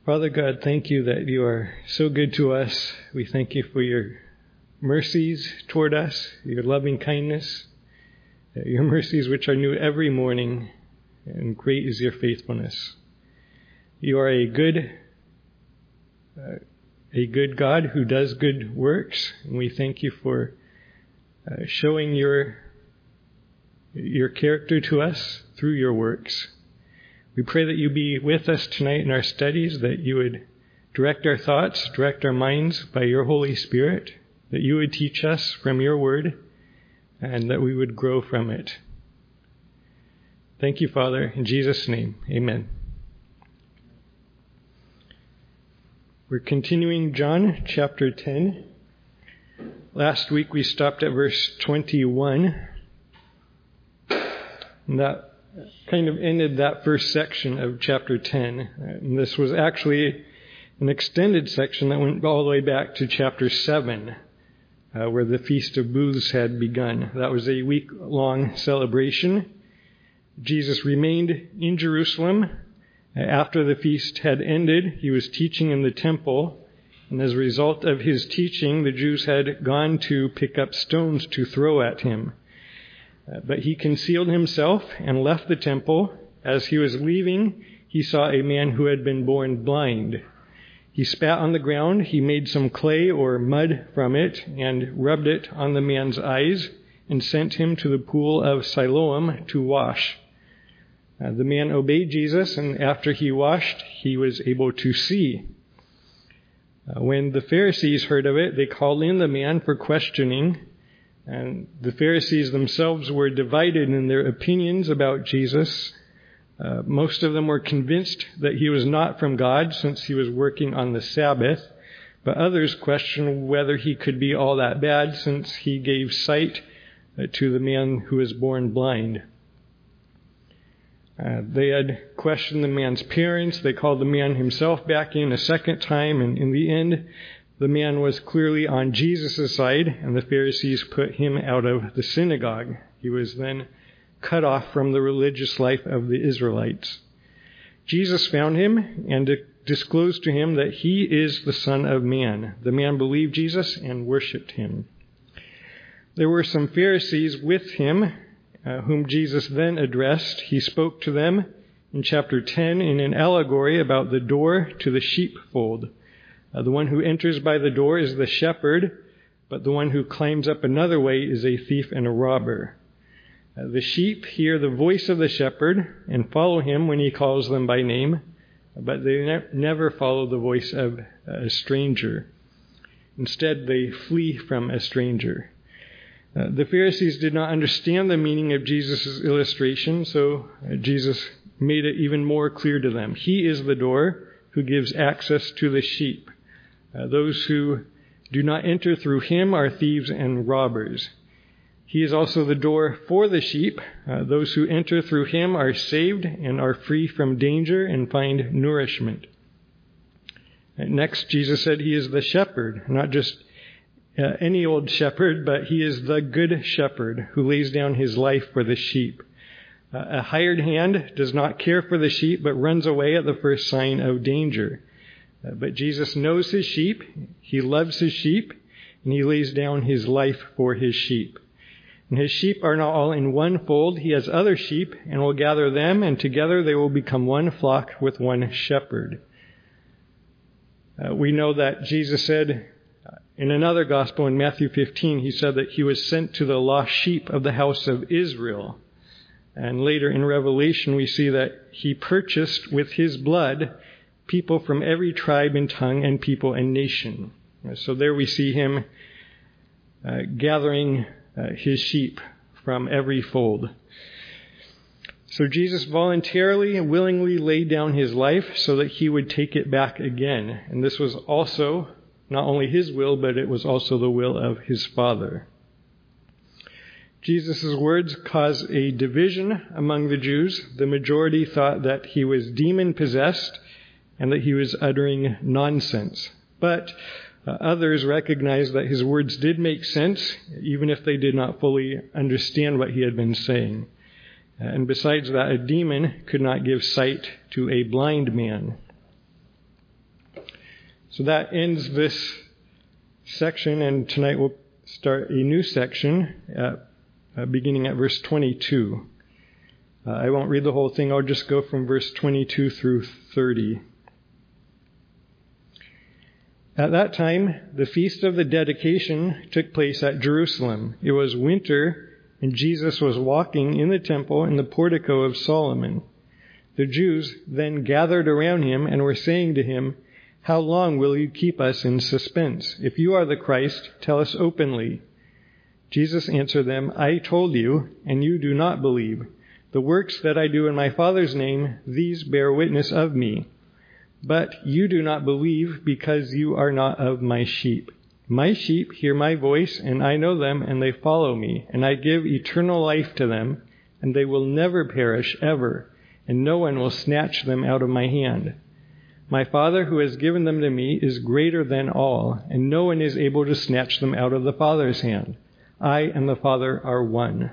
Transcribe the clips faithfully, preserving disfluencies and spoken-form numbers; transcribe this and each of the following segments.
Father God, thank you that you are so good to us. We thank you for your mercies toward us, your loving kindness, your mercies which are new every morning, and great is your faithfulness. You are a good, uh, a good God who does good works, and we thank you for uh, showing your, your character to us through your works. We pray that you be with us tonight in our studies, that you would direct our thoughts, direct our minds by your Holy Spirit, that you would teach us from your word, and that we would grow from it. Thank you, Father. In Jesus' name, amen. We're continuing John chapter ten. Last week we stopped at verse twenty-one. And that kind of ended that first section of chapter ten. And this was actually an extended section that went all the way back to chapter seven, uh, where the Feast of Booths had begun. That was a week-long celebration. Jesus remained in Jerusalem. After the feast had ended, he was teaching in the temple. And as a result of his teaching, the Jews had gone to pick up stones to throw at him. Uh, but he concealed himself and left the temple. As he was leaving, he saw a man who had been born blind. He spat on the ground, he made some clay or mud from it, and rubbed it on the man's eyes, and sent him to the pool of Siloam to wash. Uh, the man obeyed Jesus, and after he washed, he was able to see. Uh, when the Pharisees heard of it, they called in the man for questioning. And the Pharisees themselves were divided in their opinions about Jesus. Uh, most of them were convinced that he was not from God since he was working on the Sabbath. But others questioned whether he could be all that bad since he gave sight uh, to the man who was born blind. Uh, they had questioned the man's parents. They called the man himself back in a second time. And in the end, the man was clearly on Jesus' side, and the Pharisees put him out of the synagogue. He was then cut off from the religious life of the Israelites. Jesus found him and disclosed to him that he is the Son of Man. The man believed Jesus and worshipped him. There were some Pharisees with him, uh, whom Jesus then addressed. He spoke to them in chapter ten in an allegory about the door to the sheepfold. Uh, the one who enters by the door is the shepherd, but the one who climbs up another way is a thief and a robber. Uh, the sheep hear the voice of the shepherd and follow him when he calls them by name, but they ne- never follow the voice of a stranger. Instead, they flee from a stranger. Uh, the Pharisees did not understand the meaning of Jesus' illustration, so uh, Jesus made it even more clear to them. He is the door who gives access to the sheep. Uh, those who do not enter through him are thieves and robbers. He is also the door for the sheep. Uh, those who enter through him are saved and are free from danger and find nourishment. Uh, next, Jesus said he is the shepherd, not just uh, any old shepherd, but he is the good shepherd who lays down his life for the sheep. Uh, a hired hand does not care for the sheep, but runs away at the first sign of danger. But Jesus knows his sheep, he loves his sheep, and he lays down his life for his sheep. And his sheep are not all in one fold. He has other sheep and will gather them, and together they will become one flock with one shepherd. Uh, we know that Jesus said in another gospel in Matthew fifteen, he said that he was sent to the lost sheep of the house of Israel. And later in Revelation, we see that he purchased with his blood people from every tribe and tongue and people and nation. So there we see him uh, gathering uh, his sheep from every fold. So Jesus voluntarily and willingly laid down his life so that he would take it back again. And this was also not only his will, but it was also the will of his Father. Jesus' words caused a division among the Jews. The majority thought that he was demon-possessed and that he was uttering nonsense. But uh, others recognized that his words did make sense, even if they did not fully understand what he had been saying. And besides that, a demon could not give sight to a blind man. So that ends this section, and tonight we'll start a new section at, uh, beginning at verse twenty-two. Uh, I won't read the whole thing. I'll just go from verse twenty-two through thirty. At that time, the feast of the dedication took place at Jerusalem. It was winter, and Jesus was walking in the temple in the portico of Solomon. The Jews then gathered around him and were saying to him, "How long will you keep us in suspense? If you are the Christ, tell us openly." Jesus answered them, "I told you, and you do not believe. The works that I do in my Father's name, these bear witness of me. But you do not believe because you are not of my sheep. My sheep hear my voice, and I know them, and they follow me. And I give eternal life to them, and they will never perish ever, and no one will snatch them out of my hand. My Father who has given them to me is greater than all, and no one is able to snatch them out of the Father's hand. I and the Father are one."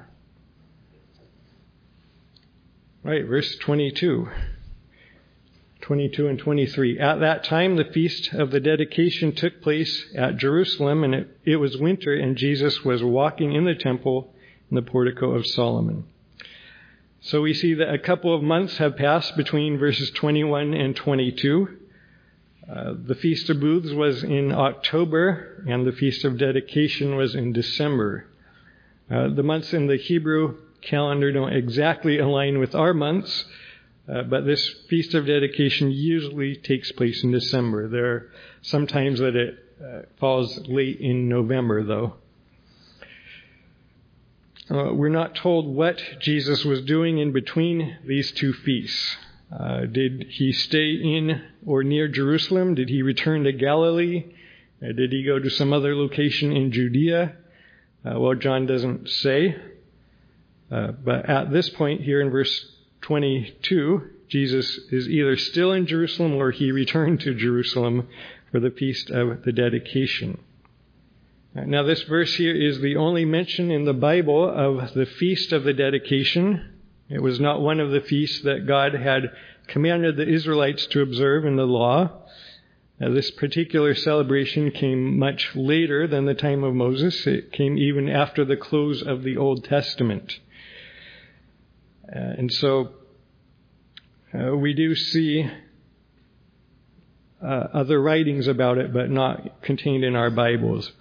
Right, verse twenty-two. twenty-two and twenty-three. At that time, the feast of the dedication took place at Jerusalem, and it, it was winter, and Jesus was walking in the temple in the portico of Solomon. So we see that a couple of months have passed between verses twenty-one and twenty-two. Uh, the Feast of Booths was in October, and the Feast of Dedication was in December. Uh, the months in the Hebrew calendar don't exactly align with our months, Uh, but this Feast of Dedication usually takes place in December. There are some times that it uh, falls late in November, though. Uh, we're not told what Jesus was doing in between these two feasts. Uh, did he stay in or near Jerusalem? Did he return to Galilee? Uh, did he go to some other location in Judea? Uh, well, John doesn't say. Uh, but at this point here in verse twenty-two, Jesus is either still in Jerusalem or he returned to Jerusalem for the Feast of the Dedication. Now, this verse here is the only mention in the Bible of the Feast of the Dedication. It was not one of the feasts that God had commanded the Israelites to observe in the law. Now, this particular celebration came much later than the time of Moses. It came even after the close of the Old Testament. Uh, and so uh, we do see uh, other writings about it, but not contained in our Bibles.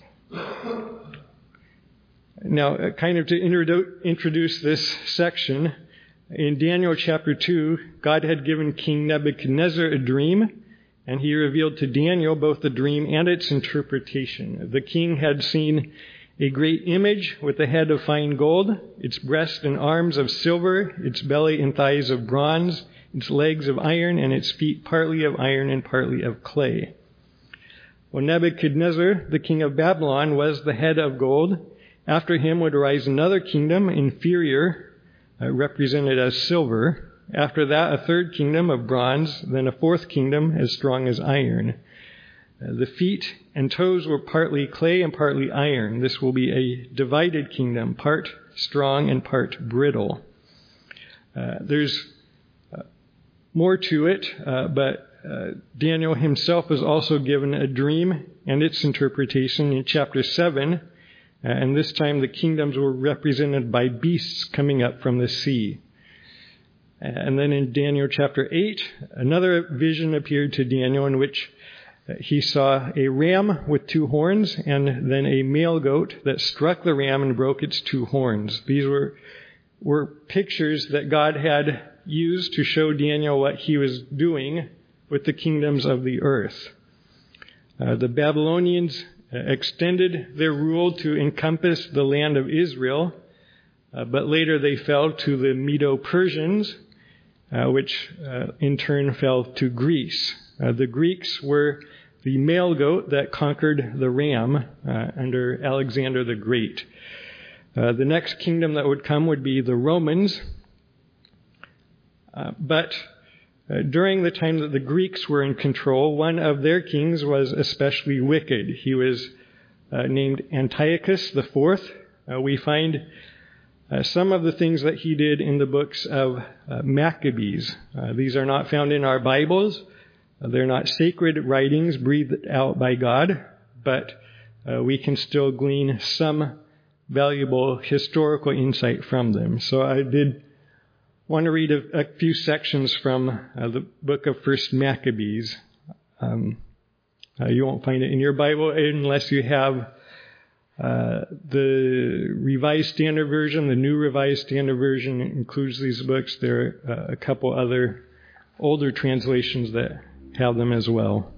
Now, uh, kind of to introdu- introduce this section, in Daniel chapter two, God had given King Nebuchadnezzar a dream, and he revealed to Daniel both the dream and its interpretation. The king had seen a great image with a head of fine gold, its breast and arms of silver, its belly and thighs of bronze, its legs of iron, and its feet partly of iron and partly of clay. Well, Nebuchadnezzar, the king of Babylon, was the head of gold. After him would rise another kingdom, inferior, uh, represented as silver. After that, a third kingdom of bronze, then a fourth kingdom as strong as iron. Uh, the feet and toes were partly clay and partly iron. This will be a divided kingdom, part strong and part brittle. Uh, there's uh, more to it, uh, but uh, Daniel himself was also given a dream and its interpretation in chapter seven. Uh, and this time the kingdoms were represented by beasts coming up from the sea. And then in Daniel chapter eight, another vision appeared to Daniel in which he saw a ram with two horns and then a male goat that struck the ram and broke its two horns. These were were pictures that God had used to show Daniel what he was doing with the kingdoms of the earth. Uh, the Babylonians extended their rule to encompass the land of Israel, uh, but later they fell to the Medo-Persians, uh, which uh, in turn fell to Greece. Uh, the Greeks were the male goat that conquered the ram uh, under Alexander the Great. Uh, the next kingdom that would come would be the Romans. Uh, but uh, during the time that the Greeks were in control, one of their kings was especially wicked. He was uh, named Antiochus the Fourth. Uh, we find uh, some of the things that he did in the books of uh, Maccabees. Uh, these are not found in our Bibles, They're not sacred writings breathed out by God, but uh, we can still glean some valuable historical insight from them. So I did want to read a, a few sections from uh, the book of First Maccabees. Um, uh, you won't find it in your Bible unless you have uh, the Revised Standard Version. The New Revised Standard Version includes these books. There are uh, a couple other older translations that have them as well.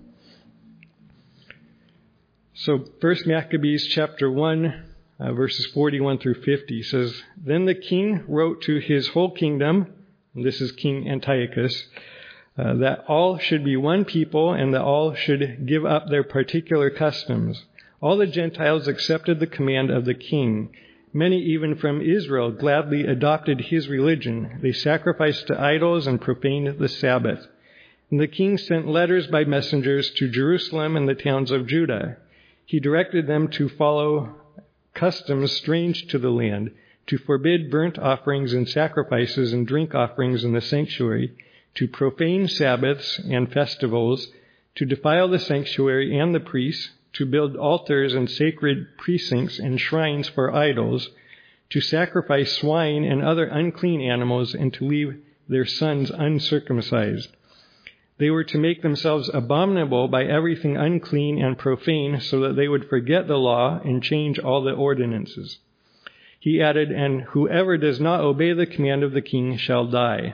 So First Maccabees chapter one, uh, verses forty-one through fifty says, "Then the king wrote to his whole kingdom," and this is King Antiochus, uh, "that all should be one people and that all should give up their particular customs. All the Gentiles accepted the command of the king. Many even from Israel gladly adopted his religion. They sacrificed to idols and profaned the Sabbath. And the king sent letters by messengers to Jerusalem and the towns of Judah. He directed them to follow customs strange to the land, to forbid burnt offerings and sacrifices and drink offerings in the sanctuary, to profane Sabbaths and festivals, to defile the sanctuary and the priests, to build altars and sacred precincts and shrines for idols, to sacrifice swine and other unclean animals, and to leave their sons uncircumcised. They were to make themselves abominable by everything unclean and profane, so that they would forget the law and change all the ordinances." He added, "And whoever does not obey the command of the king shall die."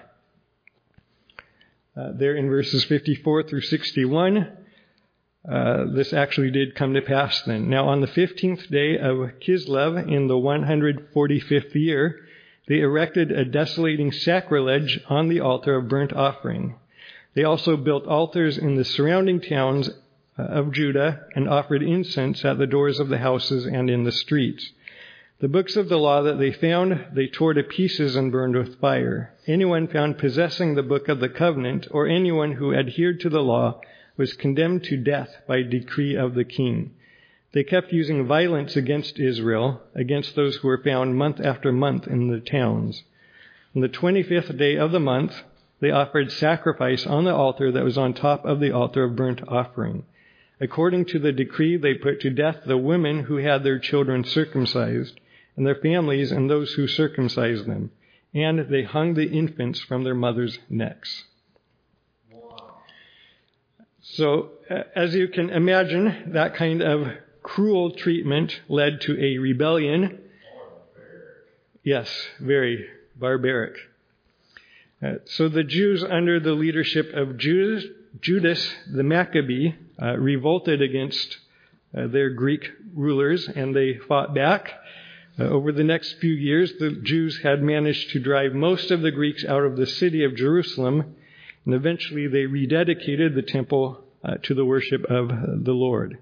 Uh, there in verses fifty-four through sixty-one, uh, this actually did come to pass then. "Now on the fifteenth day of Kislev in the one hundred forty-fifth year, they erected a desolating sacrilege on the altar of burnt offering. They also built altars in the surrounding towns of Judah and offered incense at the doors of the houses and in the streets. The books of the law that they found, they tore to pieces and burned with fire. Anyone found possessing the book of the covenant, or anyone who adhered to the law, was condemned to death by decree of the king. They kept using violence against Israel, against those who were found month after month in the towns. On the twenty-fifth day of the month, they offered sacrifice on the altar that was on top of the altar of burnt offering. According to the decree, they put to death the women who had their children circumcised, and their families and those who circumcised them, and they hung the infants from their mothers' necks." Wow. So, as you can imagine, that kind of cruel treatment led to a rebellion. Yes, very barbaric. Uh, so the Jews, under the leadership of Judas, Judas the Maccabee, uh, revolted against uh, their Greek rulers, and they fought back. Uh, over the next few years, the Jews had managed to drive most of the Greeks out of the city of Jerusalem, and eventually they rededicated the temple uh, to the worship of the Lord.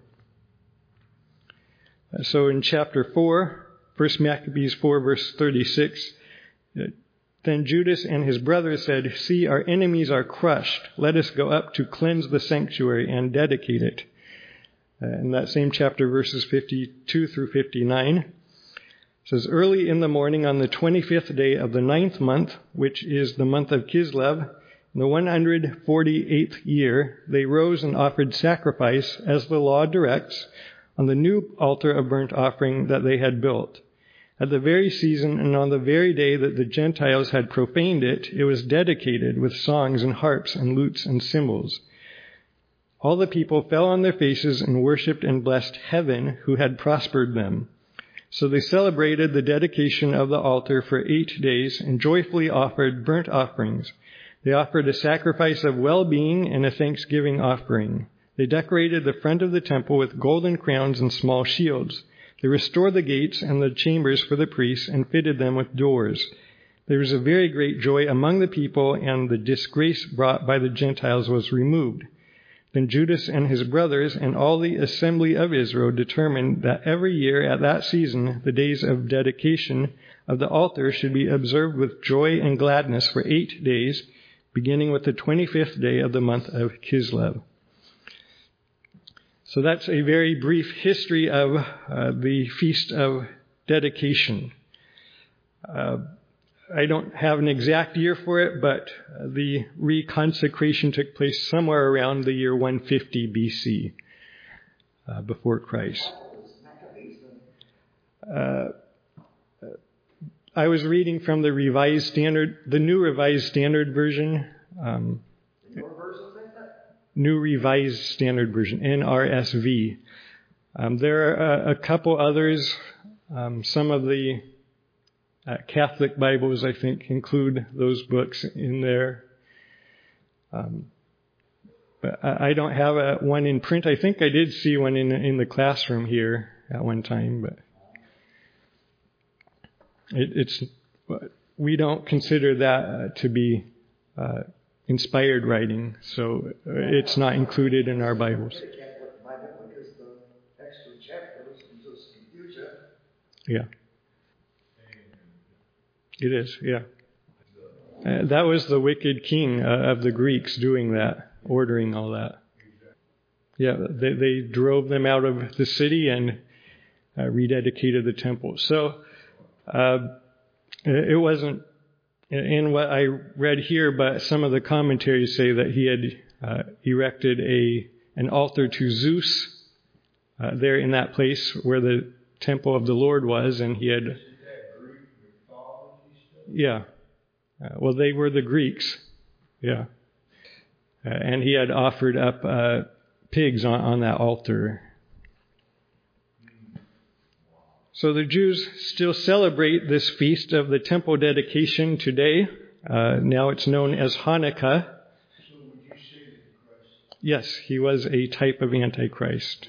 Uh, so in chapter four, First Maccabees four, verse thirty-six, uh, "Then Judas and his brothers said, 'See, our enemies are crushed. Let us go up to cleanse the sanctuary and dedicate it.'" Uh, in that same chapter, verses fifty-two through fifty-nine, it says, "Early in the morning on the twenty-fifth day of the ninth month, which is the month of Kislev, in the one hundred forty-eighth year, they rose and offered sacrifice, as the law directs, on the new altar of burnt offering that they had built. At the very season and on the very day that the Gentiles had profaned it, it was dedicated with songs and harps and lutes and cymbals. All the people fell on their faces and worshipped and blessed heaven, who had prospered them. So they celebrated the dedication of the altar for eight days and joyfully offered burnt offerings. They offered a sacrifice of well-being and a thanksgiving offering. They decorated the front of the temple with golden crowns and small shields. They restored the gates and the chambers for the priests and fitted them with doors. There was a very great joy among the people, and the disgrace brought by the Gentiles was removed. Then Judas and his brothers and all the assembly of Israel determined that every year at that season the days of dedication of the altar should be observed with joy and gladness for eight days, beginning with the twenty-fifth day of the month of Kislev." So that's a very brief history of uh, the Feast of Dedication. Uh, I don't have an exact year for it, but the reconsecration took place somewhere around the year one fifty B C, uh, before Christ. Uh, I was reading from the Revised Standard, the New Revised Standard Version. Um, New Revised Standard Version, N R S V. Um, there are a, a couple others. Um, some of the uh, Catholic Bibles, I think, include those books in there. Um, but I, I don't have a, one in print. I think I did see one in in the classroom here at one time, but it, it's we don't consider that uh, to be uh, inspired writing, so it's not included in our Bibles. Yeah. It is, yeah. Uh, that was the wicked king uh, of the Greeks doing that, ordering all that. Yeah, they, they drove them out of the city and uh, rededicated the temple. So uh, it wasn't in what I read here, but some of the commentaries say that he had uh, erected a an altar to Zeus uh, there in that place where the temple of the Lord was, and he had... Yeah. Uh, well, they were the Greeks. Yeah. Uh, and he had offered up uh, pigs on, on that altar. So the Jews still celebrate this feast of the temple dedication today. Uh, now it's known as Hanukkah. So would you say that Christ... Yes, he was a type of Antichrist.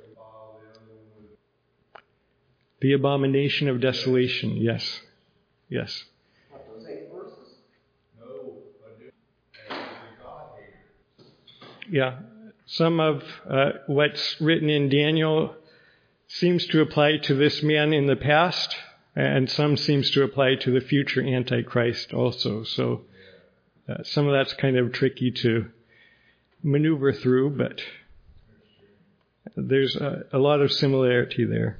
The abomination of desolation, yes. Yes. What, those eight verses? No, but the God-hater. Yeah. Some of uh, what's written in Daniel seems to apply to this man in the past, and some seems to apply to the future Antichrist also. So uh, some of that's kind of tricky to maneuver through, but there's a, a lot of similarity there.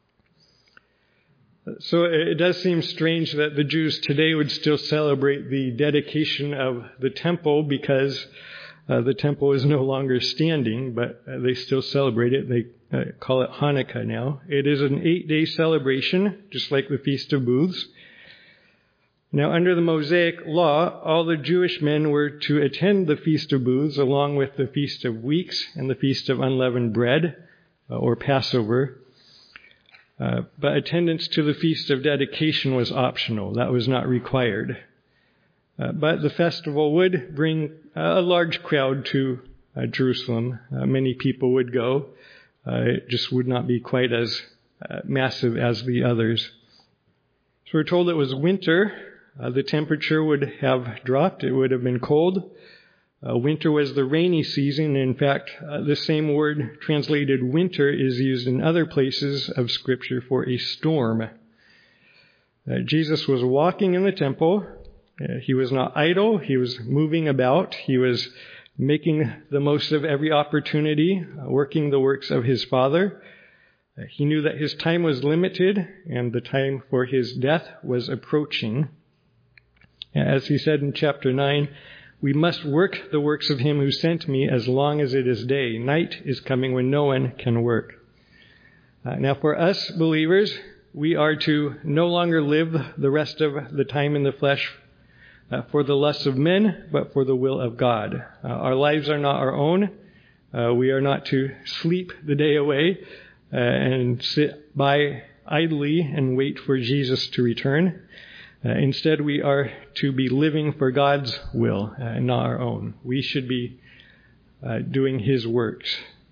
So it does seem strange that the Jews today would still celebrate the dedication of the temple because uh, the temple is no longer standing, but uh, they still celebrate it. They uh, call it Hanukkah now. It is an eight-day celebration, just like the Feast of Booths. Now, under the Mosaic law, all the Jewish men were to attend the Feast of Booths along with the Feast of Weeks and the Feast of Unleavened Bread, uh, or Passover. Uh, but attendance to the Feast of Dedication was optional. That was not required. Uh, but the festival would bring a large crowd to uh, Jerusalem. Uh, many people would go. Uh, it just would not be quite as uh, massive as the others. So we're told it was winter. Uh, the temperature would have dropped. It would have been cold. Uh, winter was the rainy season. In fact, uh, the same word translated winter is used in other places of Scripture for a storm. Uh, Jesus was walking in the temple. Uh, he was not idle. He was moving about. He was making the most of every opportunity, uh, working the works of his Father. Uh, he knew that his time was limited and the time for his death was approaching. As he said in chapter nine, "We must work the works of him who sent me as long as it is day. Night is coming when no one can work." Uh, now for us believers, we are to no longer live the rest of the time in the flesh uh, for the lusts of men, but for the will of God. Uh, our lives are not our own. Uh, we are not to sleep the day away uh, and sit by idly and wait for Jesus to return. Uh, instead, we are to be living for God's will uh, and not our own. We should be uh, doing his works.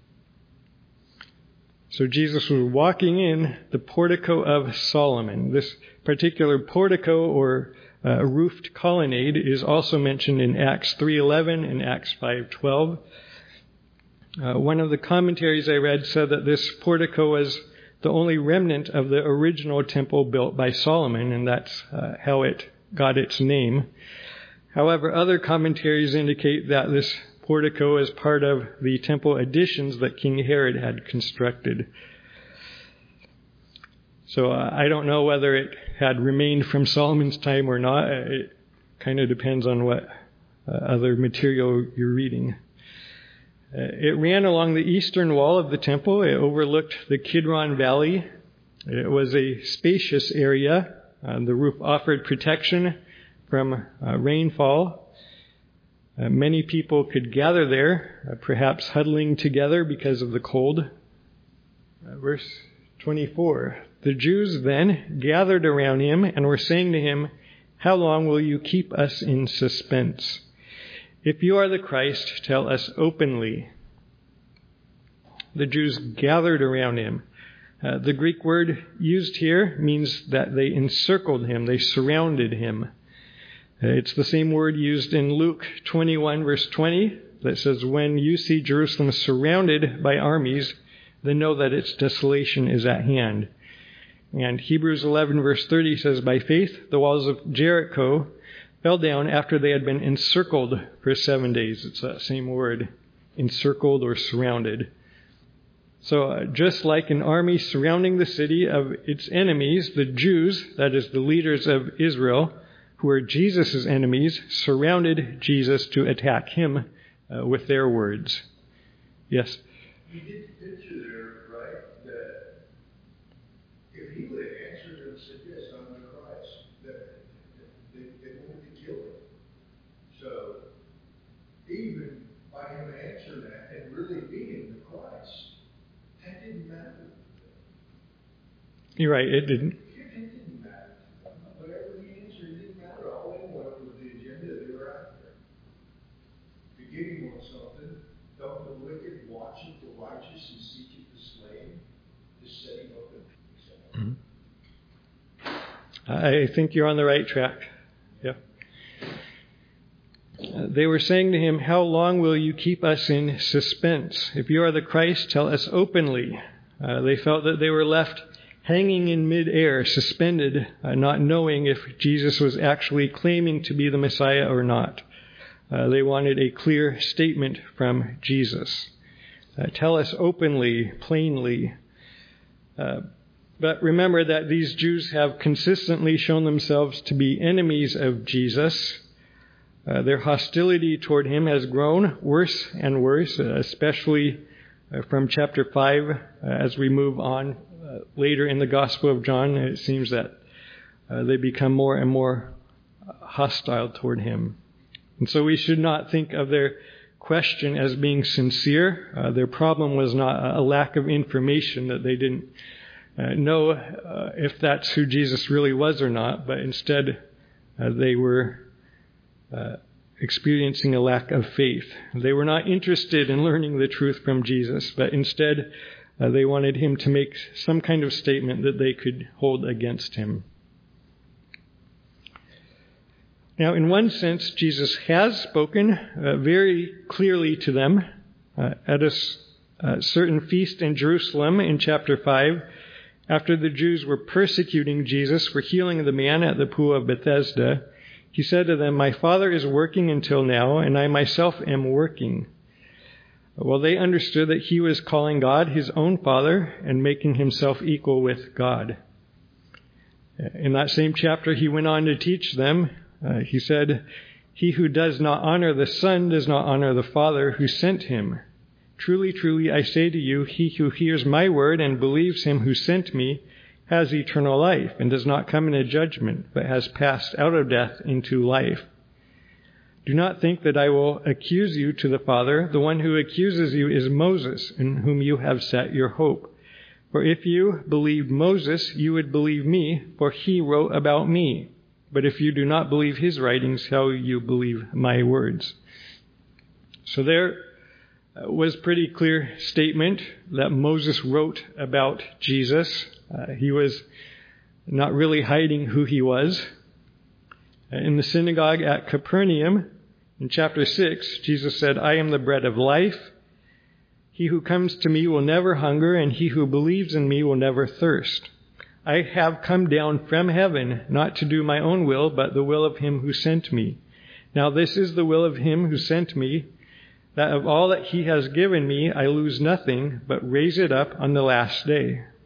So Jesus was walking in the portico of Solomon. This particular portico or uh, roofed colonnade is also mentioned in Acts three eleven and Acts five twelve. Uh, one of the commentaries I read said that this portico was the only remnant of the original temple built by Solomon, and that's uh, how it got its name. However, other commentaries indicate that this portico is part of the temple additions that King Herod had constructed. So uh, I don't know whether it had remained from Solomon's time or not. It kind of depends on what uh, other material you're reading. Uh, it ran along the eastern wall of the temple. It overlooked the Kidron Valley. It was a spacious area. Uh, the roof offered protection from uh, rainfall. Uh, many people could gather there, uh, perhaps huddling together because of the cold. Uh, verse twenty-four. The Jews then gathered around him and were saying to him, "How long will you keep us in suspense? If you are the Christ, tell us openly." The Jews gathered around him. Uh, the Greek word used here means that they encircled him, they surrounded him. Uh, it's the same word used in Luke twenty-one, verse twenty, that says, "When you see Jerusalem surrounded by armies, then know that its desolation is at hand." And Hebrews eleven, verse thirty says, "By faith, the walls of Jericho fell down after they had been encircled for seven days." It's that same word, encircled or surrounded. So uh, just like an army surrounding the city of its enemies, the Jews, that is the leaders of Israel, who were Jesus' enemies, surrounded Jesus to attack him uh, with their words. Yes? You did picture there, right, that if he would have answered and said, "Yes, I'm the Christ," that they, they wanted to kill him. So even by him answering that and really being the Christ, that didn't matter. You're right, it didn't. It didn't matter. Whatever he answered, it didn't matter. All they wanted was the agenda they were after. To get him on something, don't the wicked watcheth the righteous and seeketh the slain to set him up in Mm-hmm. I think you're on the right track. Yeah. Uh, they were saying to him, "How long will you keep us in suspense? If you are the Christ, tell us openly." Uh, they felt that they were left hanging in midair, suspended, uh, not knowing if Jesus was actually claiming to be the Messiah or not. Uh, they wanted a clear statement from Jesus. Uh, tell us openly, plainly. Uh, but remember that these Jews have consistently shown themselves to be enemies of Jesus. Uh, their hostility toward him has grown worse and worse, uh, especially uh, from chapter five uh, as we move on uh, later in the Gospel of John. It seems that uh, they become more and more hostile toward him. And so we should not think of their question as being sincere. Uh, their problem was not a lack of information, that they didn't uh, know uh, if that's who Jesus really was or not, but instead uh, they were Uh, experiencing a lack of faith. They were not interested in learning the truth from Jesus, but instead uh, they wanted him to make some kind of statement that they could hold against him. Now, in one sense, Jesus has spoken uh, very clearly to them uh, at a uh, certain feast in Jerusalem in chapter five, after the Jews were persecuting Jesus for healing the man at the pool of Bethesda. He said to them, "My Father is working until now, and I myself am working." Well, they understood that he was calling God his own Father and making himself equal with God. In that same chapter, he went on to teach them. Uh, he said, "He who does not honor the Son does not honor the Father who sent him. Truly, truly, I say to you, he who hears my word and believes him who sent me has eternal life and does not come into judgment, but has passed out of death into life. Do not think that I will accuse you to the Father. The one who accuses you is Moses, in whom you have set your hope. For if you believed Moses, you would believe me, for he wrote about me. But if you do not believe his writings, how will you believe my words?" So there was pretty clear statement that Moses wrote about Jesus. Uh, he was not really hiding who he was. In the synagogue at Capernaum, in chapter six, Jesus said, "I am the bread of life. He who comes to me will never hunger, and he who believes in me will never thirst. I have come down from heaven, not to do my own will, but the will of him who sent me. Now this is the will of him who sent me, that of all that he has given me I lose nothing, but raise it up on the last day.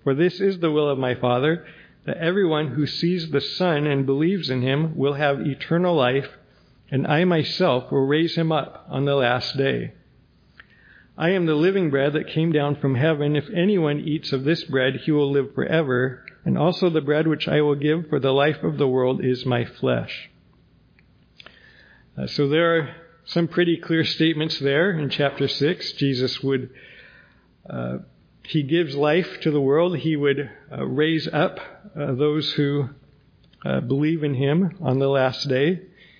For this is the will of my Father, that everyone who sees the Son and believes in him will have eternal life, and I myself will raise him up on the last day. I am the living bread that came down from heaven. If anyone eats of this bread, he will live forever. And also the bread which I will give for the life of the world is my flesh. Uh, so there are some pretty clear statements there in chapter six. Jesus would, uh, he gives life to the world. He would uh, raise up uh, those who uh, believe in him on the last day.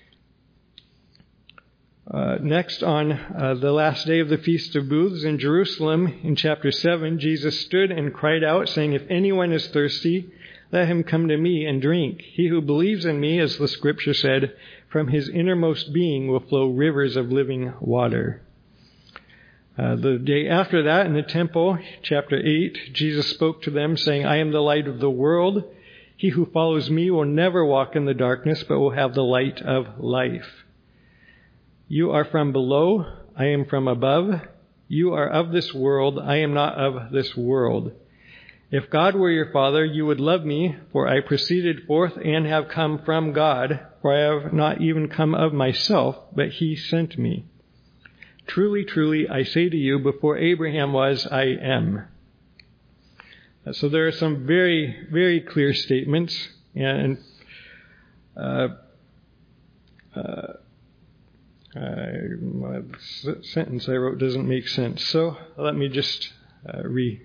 Uh, next, on uh, the last day of the Feast of Booths in Jerusalem, in chapter seven, Jesus stood and cried out, saying, "If anyone is thirsty, let him come to me and drink. He who believes in me, as the scripture said, from his innermost being will flow rivers of living water." Uh, the day after that, in the temple, chapter eight, Jesus spoke to them, saying, "I am the light of the world. He who follows me will never walk in the darkness, but will have the light of life. You are from below, I am from above. You are of this world, I am not of this world. If God were your Father, you would love me, for I proceeded forth and have come from God, for I have not even come of myself, but he sent me. Truly, truly, I say to you, before Abraham was, I am." So there are some very, very clear statements, and uh, uh, Uh, the sentence I wrote doesn't make sense. So let me just uh, re.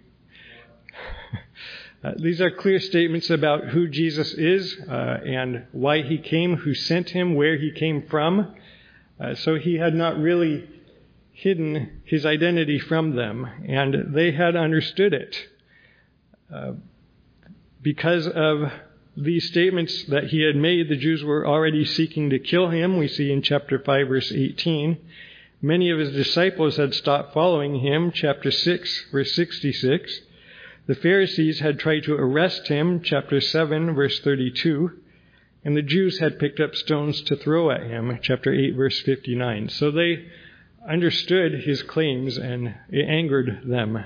uh, these are clear statements about who Jesus is uh, and why he came, who sent him, where he came from. Uh, so he had not really hidden his identity from them, and they had understood it. Uh, because of these statements that he had made, the Jews were already seeking to kill him. We see in chapter five, verse eighteen. Many of his disciples had stopped following him. Chapter six, verse sixty-six. The Pharisees had tried to arrest him. Chapter seven, verse thirty-two. And the Jews had picked up stones to throw at him. Chapter eight, verse fifty-nine. So they understood his claims, and it angered them.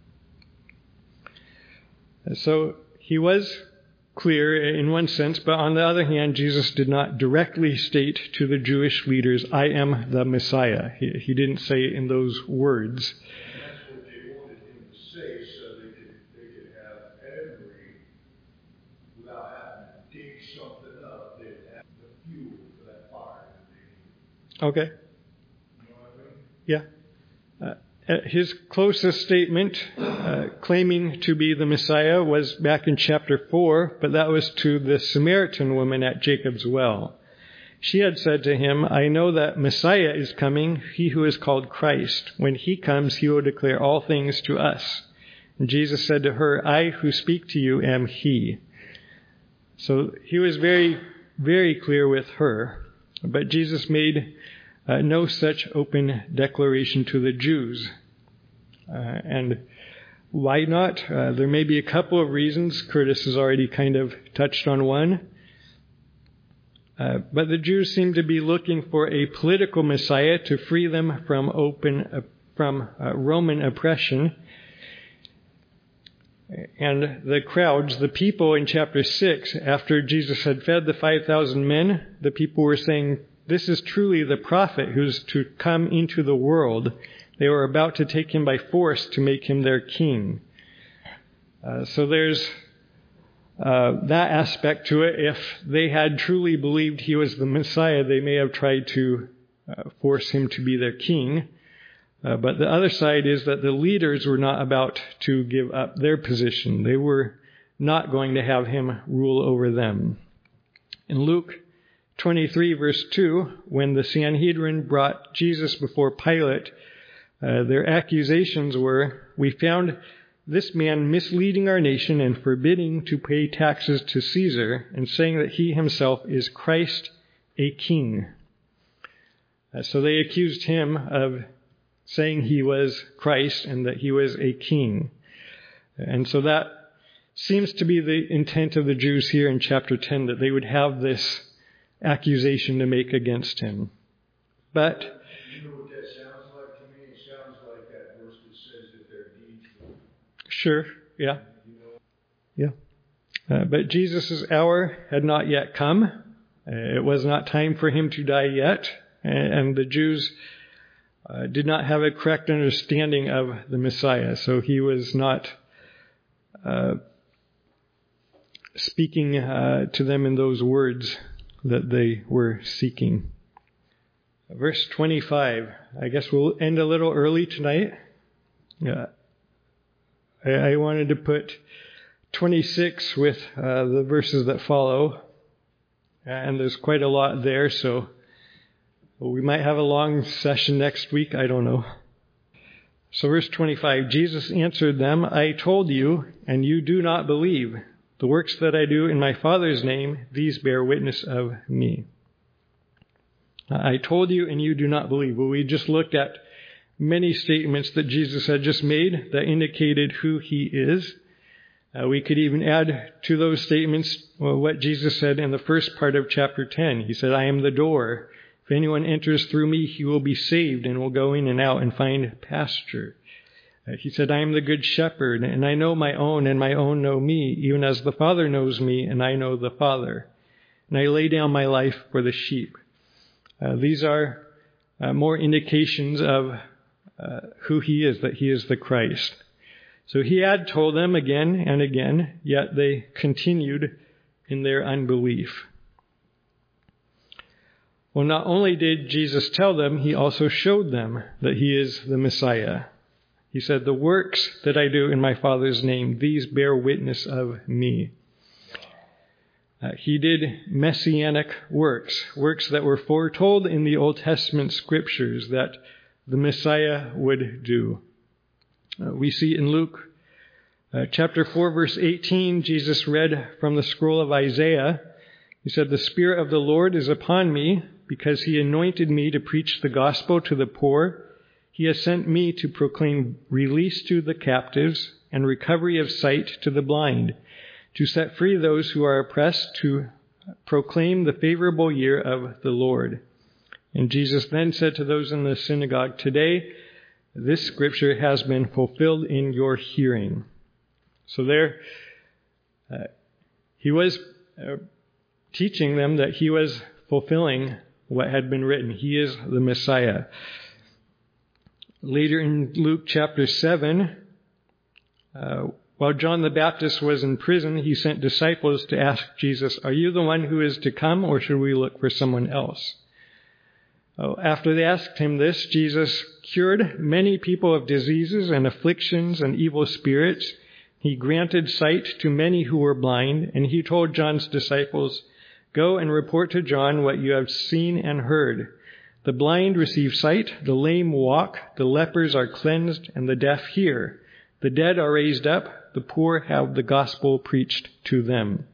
So he was clear in one sense, but on the other hand, Jesus did not directly state to the Jewish leaders, "I am the Messiah." He, he didn't say it in those words. And that's what they wanted him to say, so they could, they could have every, without having to dig something up, they'd have the fuel for that fire that they needed. Okay. You know what I mean? Yeah. Uh, His closest statement, uh, claiming to be the Messiah, was back in chapter four, but that was to the Samaritan woman at Jacob's well. She had said to him, "I know that Messiah is coming, he who is called Christ. When he comes, he will declare all things to us." And Jesus said to her, "I who speak to you am he." So he was very, very clear with her, but Jesus made Uh, no such open declaration to the Jews. Uh, and why not? Uh, there may be a couple of reasons. Curtis has already kind of touched on one. Uh, but the Jews seem to be looking for a political Messiah to free them from open uh, from uh, Roman oppression. And the crowds, the people in chapter six, after Jesus had fed the five thousand men, the people were saying, "This is truly the prophet who's to come into the world." They were about to take him by force to make him their king. Uh, so there's uh, that aspect to it. If they had truly believed he was the Messiah, they may have tried to uh, force him to be their king. Uh, but the other side is that the leaders were not about to give up their position. They were not going to have him rule over them. In Luke twenty-three, verse two, when the Sanhedrin brought Jesus before Pilate, uh, their accusations were, "We found this man misleading our nation and forbidding to pay taxes to Caesar, and saying that he himself is Christ, a king." Uh, so they accused him of saying he was Christ and that he was a king. And so that seems to be the intent of the Jews here in chapter ten, that they would have this accusation to make against him. But You know what that sounds like to me? It sounds like that verse that says that their deeds were. sure, yeah. You know, Yeah. Uh, but Jesus' hour had not yet come. Uh, it was not time for him to die yet. And, and the Jews uh, did not have a correct understanding of the Messiah. So he was not uh, speaking uh, to them in those words that they were seeking. Verse twenty-five. I guess we'll end a little early tonight. Yeah. I, I wanted to put twenty-six with uh, the verses that follow. And there's quite a lot there, so we might have a long session next week. I don't know. So verse twenty-five, Jesus answered them, I told you, and you do not believe. The works that I do in my Father's name, these bear witness of me. I told you, and you do not believe. Well, we just looked at many statements that Jesus had just made that indicated who he is. Uh, we could even add to those statements well, what Jesus said in the first part of chapter ten. He said, I am the door. If anyone enters through me, he will be saved and will go in and out and find pasture. Uh, he said, I am the good shepherd, and I know my own, and my own know me, even as the Father knows me, and I know the Father. And I lay down my life for the sheep. Uh, these are uh, more indications of uh, who he is, that he is the Christ. So he had told them again and again, yet they continued in their unbelief. Well, not only did Jesus tell them, he also showed them that he is the Messiah. He said, the works that I do in my Father's name, these bear witness of me. Uh, he did messianic works, works that were foretold in the Old Testament scriptures that the Messiah would do. Uh, we see in Luke uh, chapter four, verse eighteen, Jesus read from the scroll of Isaiah. He said, the Spirit of the Lord is upon me because he anointed me to preach the gospel to the poor. He has sent me to proclaim release to the captives and recovery of sight to the blind, to set free those who are oppressed, to proclaim the favorable year of the Lord. And Jesus then said to those in the synagogue, today, this scripture has been fulfilled in your hearing. So there, uh, he was uh, teaching them that he was fulfilling what had been written. He is the Messiah. Later in Luke chapter seven, uh, while John the Baptist was in prison, he sent disciples to ask Jesus, are you the one who is to come, or should we look for someone else? Oh, after they asked him this, Jesus cured many people of diseases and afflictions and evil spirits. He granted sight to many who were blind, and he told John's disciples, go and report to John what you have seen and heard. The blind receive sight, the lame walk, the lepers are cleansed, and the deaf hear. The dead are raised up, the poor have the gospel preached to them.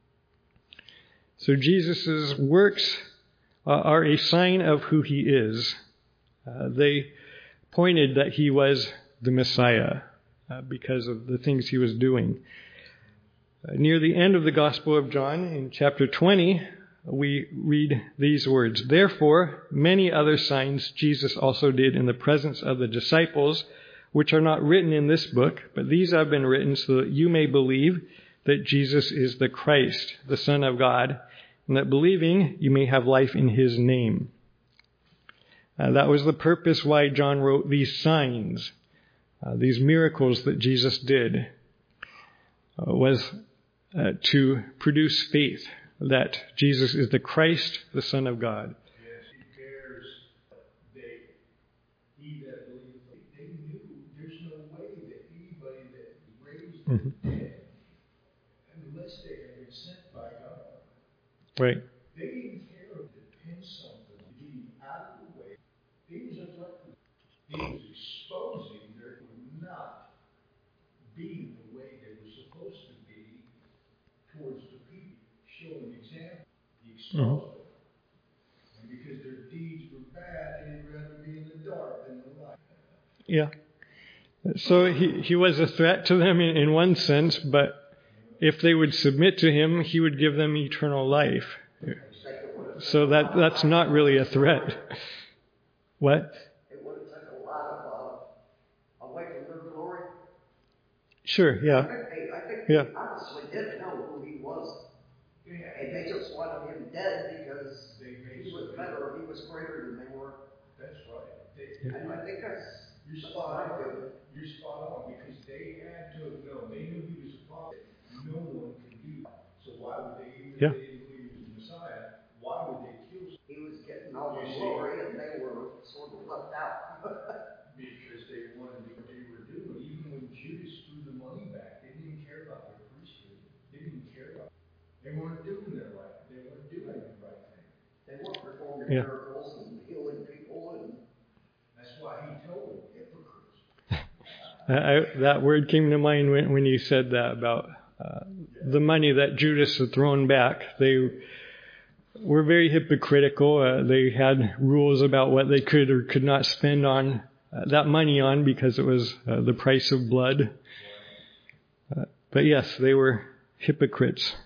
So Jesus' works uh, are a sign of who he is. Uh, they pointed that he was the Messiah uh, because of the things he was doing. Uh, near the end of the Gospel of John, in chapter twenty, we read these words, therefore, many other signs Jesus also did in the presence of the disciples, which are not written in this book, but these have been written so that you may believe that Jesus is the Christ, the Son of God, and that believing you may have life in his name. Uh, that was the purpose why John wrote these signs, uh, these miracles that Jesus did, uh, was uh, to produce faith that Jesus is the Christ, the Son of God. Yes, he cares. They, he that believes, they knew there's no way that anybody that raised the Mm-hmm. dead, unless they had been sent by God, Right. they didn't care to pin something to get out of the way. He was a threat. He was exposing their not being the way they were supposed to be towards the people. Show an example. He exposed Mm-hmm. them. And because their deeds were bad, they'd rather be in the dark than the light. Yeah. So he, he was a threat to them in, in one sense, but if they would submit to him, he would give them eternal life. So that that's not really a threat. What? It would have taken a lot of uh, away from their glory. Sure, I yeah. think, they, I think Yeah. I obviously didn't know who he was. Yeah. And they just wanted him dead because They he was better, he was greater than they were. That's right. They, And I think that's, You're that's spot my on. feeling. You're spot on because they had to have known. They knew he was a prophet. No one could do that. So why would they, even Yeah. if they didn't believe he was the Messiah, why would they kill him? He was getting all the You see. glory and they were sort of left out. Because they wanted to do what they were doing. Even when Judas threw the money back, they didn't care about their priesthood. They didn't care about it. They weren't doing their right. They weren't doing the right thing. They weren't performing Yeah. miracles and healing people, and That's why he told them, hypocrites. I, that word came to mind when, when you said that about uh, the money that Judas had thrown back. They were very hypocritical. Uh, they had rules about what they could or could not spend on uh, that money on because it was uh, the price of blood. Uh, but yes, they were hypocrites.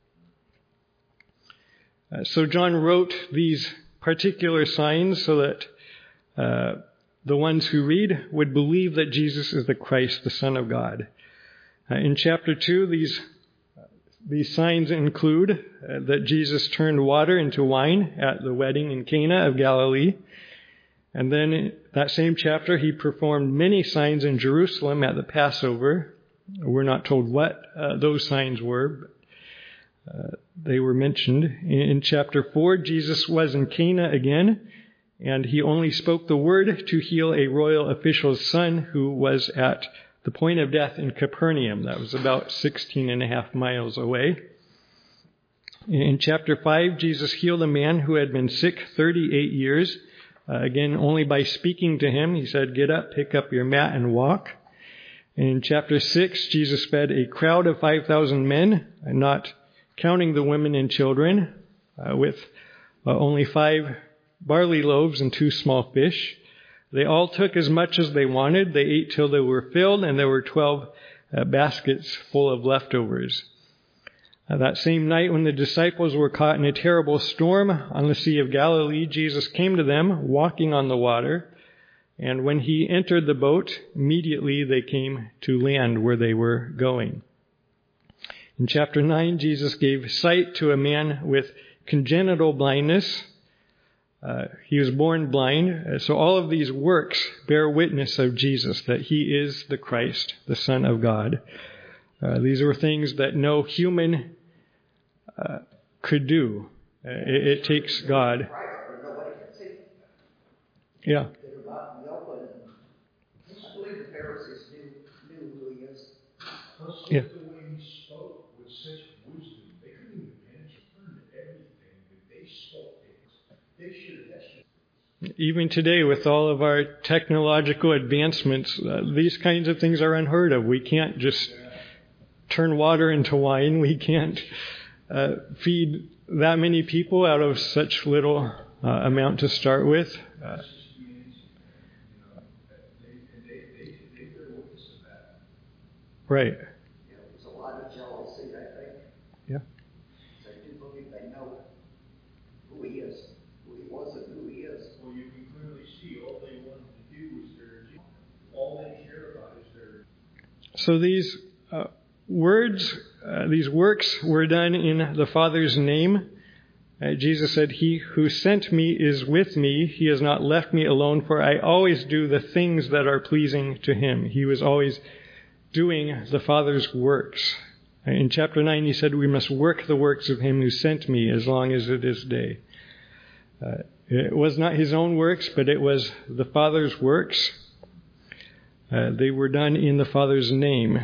Uh, so John wrote these particular signs so that uh, the ones who read would believe that Jesus is the Christ, the Son of God. Uh, in chapter two, these these signs include uh, that Jesus turned water into wine at the wedding in Cana of Galilee. And then in that same chapter, he performed many signs in Jerusalem at the Passover. We're not told what uh, those signs were, but uh, they were mentioned. In, in chapter four, Jesus was in Cana again, and he only spoke the word to heal a royal official's son who was at the point of death in Capernaum. That was about sixteen and a half miles away. In chapter five, Jesus healed a man who had been sick thirty-eight years. Uh, again, only by speaking to him, he said, "Get up, pick up your mat, and walk." And in chapter six, Jesus fed a crowd of five thousand men, not counting the women and children, uh, with uh, only five barley loaves and two small fish. They all took as much as they wanted. They ate till they were filled, and there were twelve uh, baskets full of leftovers. Uh, that same night, when the disciples were caught in a terrible storm on the Sea of Galilee, Jesus came to them, walking on the water. And when he entered the boat, immediately they came to land where they were going. In chapter nine, Jesus gave sight to a man with congenital blindness. Uh, he was born blind. Uh, so all of these works bear witness of Jesus, that he is the Christ, the Son of God. Uh, these were things that no human uh, could do. Uh, it, it takes God. Yeah. I believe the Pharisees knew, knew who he is. Yeah. The way he spoke with such wisdom, they couldn't even penetrate everything that they spoke. They should have. That should. Even today, with all of our technological advancements, uh, these kinds of things are unheard of. We can't just turn water into wine. We can't uh, feed that many people out of such little uh, amount to start with. Uh, right. Yeah, there's a lot of jealousy, I think. Yeah. So I do believe they know who he is, who he was and who he is. Well, you can clearly see all they wanted to do was their agenda. All they care about is their. So these uh, words, uh, these works were done in the Father's name. Uh, Jesus said, "He who sent me is with me. He has not left me alone, for I always do the things that are pleasing to him." He was always doing the Father's works. In chapter nine, he said, "We must work the works of him who sent me as long as it is day." Uh, it was not his own works, but it was the Father's works. Uh, they were done in the Father's name.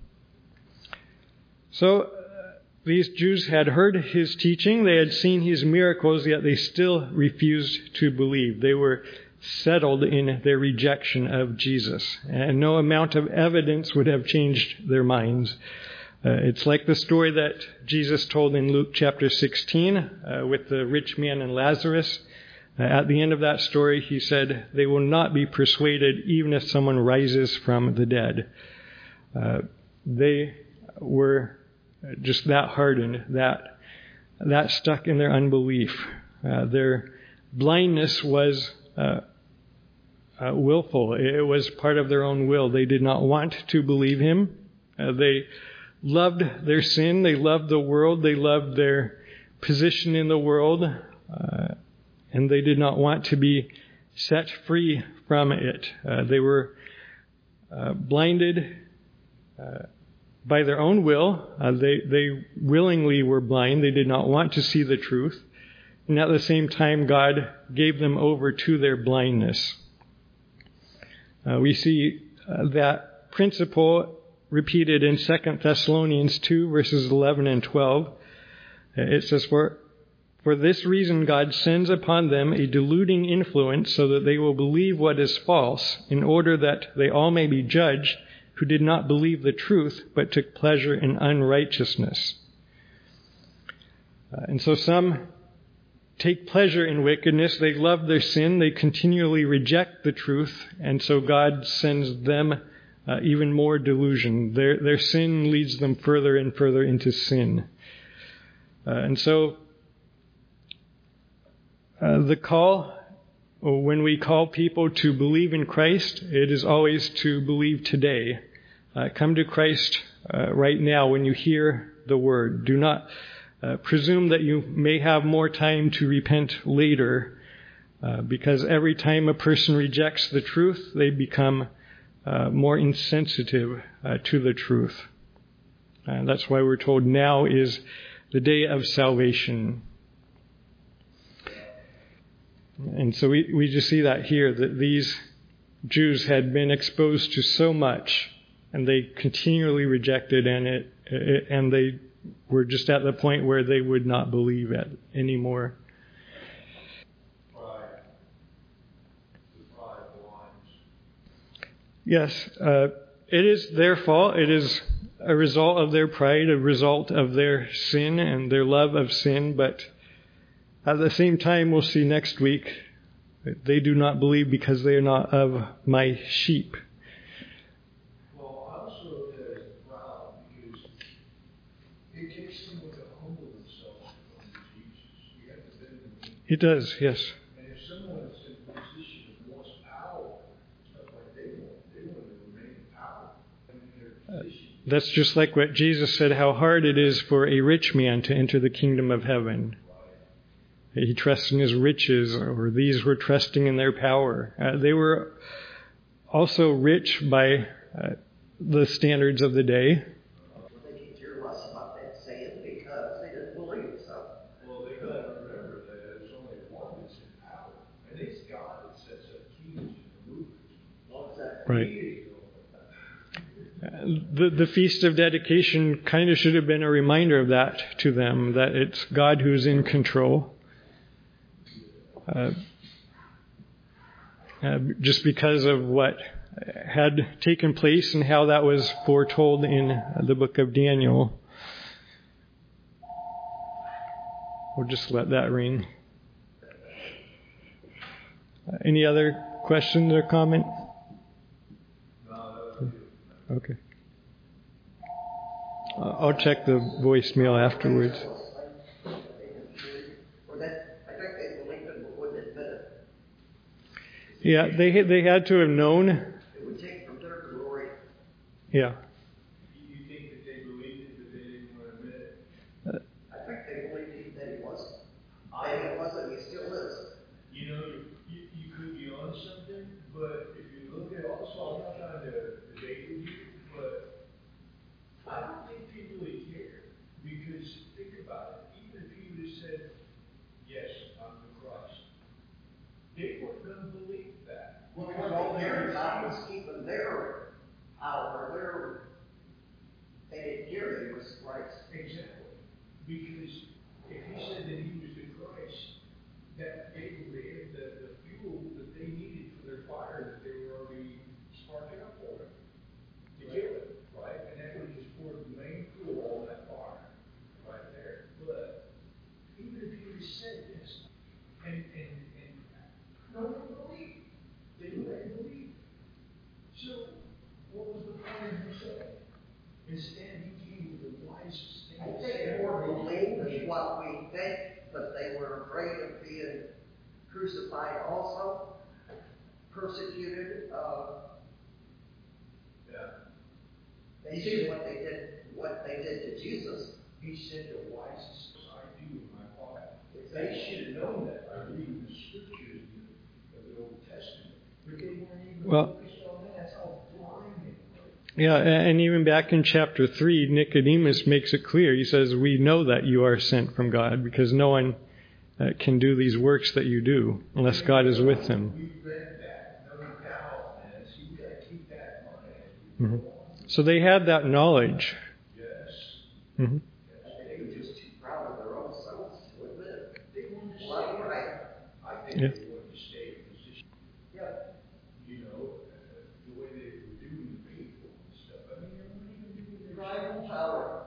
So, these Jews had heard his teaching, they had seen his miracles, yet they still refused to believe. They were settled in their rejection of Jesus, and no amount of evidence would have changed their minds. Uh, it's like the story that Jesus told in Luke chapter sixteen uh, with the rich man and Lazarus. Uh, at the end of that story, he said, "They will not be persuaded even if someone rises from the dead." Uh, they were just that hardened, that that stuck in their unbelief. Uh, their blindness was uh, uh, willful. It was part of their own will. They did not want to believe him. Uh, they loved their sin. They loved the world. They loved their position in the world. Uh, and they did not want to be set free from it. Uh, they were uh, blinded uh, by their own will. Uh, they, they willingly were blind. They did not want to see the truth. And at the same time, God gave them over to their blindness. Uh, we see uh, that principle repeated in Second Thessalonians two, verses eleven and twelve. It says, for, for this reason God sends upon them a deluding influence so that they will believe what is false, in order that they all may be judged who did not believe the truth, but took pleasure in unrighteousness. Uh, and so some take pleasure in wickedness. They love their sin. They continually reject the truth. And so God sends them uh, even more delusion. Their, their sin leads them further and further into sin. Uh, and so uh, the call, when we call people to believe in Christ, it is always to believe today. Uh, come to Christ uh, right now when you hear the word. Do not Uh, presume that you may have more time to repent later, uh, because every time a person rejects the truth, they become uh, more insensitive uh, to the truth. And that's why we're told now is the day of salvation. And so we, we just see that here, that these Jews had been exposed to so much, and they continually rejected and it, it and they were just at the point where they would not believe it anymore. Pride. The pride blinds. Yes, uh, it is their fault. It is a result of their pride, a result of their sin and their love of sin. But at the same time, we'll see next week, they do not believe because they are not of my sheep. It does, yes. And if someone is in a position of wants power, stuff like they want, they want to remain in power in their position. Uh, that's just like what Jesus said, how hard it is for a rich man to enter the kingdom of heaven. Right. He trusts in his riches, or these were trusting in their power. Uh, they were also rich by uh, the standards of the day. They could care less about that saying because they didn't believe so. Well, they got to remember that there's only one that's in power, and it's God that sets up kings and rulers. What's that? Right. The, the Feast of Dedication kind of should have been a reminder of that to them, that it's God who's in control. Uh, uh, just because of what had taken place and how that was foretold in the book of Daniel. We'll just let that ring. Uh, any other questions or comment? Okay. Uh, I'll check the voicemail afterwards. Or that, I think they believed it but wouldn't admit it. Yeah, they had, they had to have known. It would take from their glory. Yeah. You think that they believed it, but they didn't want to admit it? I think they believed that he wasn't. Maybe he wasn't, he still is. You know, you, you, you could be on something, but if you look at also, I'm not trying to debate with you, but I don't think people really care. Because think about it, even if he would have said, yes, I'm the Christ, they weren't going to believe that. Well, Because what all they they cared were about was seeing- keeping their power, their, they didn't care that he was Christ. Exactly. Because if he said that he was the Christ, that gave them the, the, the fuel that they needed for their fire that they were already sparking up for him to kill it, right? And that would just pour the main fuel on that fire right there. But even if he would have said this, and, and, and no one believed, they wouldn't believe. So, what was the point of him saying? Instead, he came with the wisest thing I to think say. they more believed than what we think, but they were afraid of being crucified also, persecuted. Uh, Yeah. they did what they did what they did to Jesus. He said the wisest things I do in my Father. They should have known that by reading the scriptures of the Old Testament. But they weren't even Well, focused on that. That's how blind they were. yeah, and even back in chapter three, Nicodemus makes it clear. He says, we know that you are sent from God because no one uh, can do these works that you do unless God is with them. We read that, no doubt, man. So you got to keep that in mind. Mm-hmm. So they had that knowledge. Yes. Mm-hmm. They were just too proud of their own selves to admit it. They wanted to Well, stay. right. I think Yeah. they wanted to stay in position. Yeah. You know, uh, the way they were doing the people and stuff. I mean, they weren't even doing their Tribal power.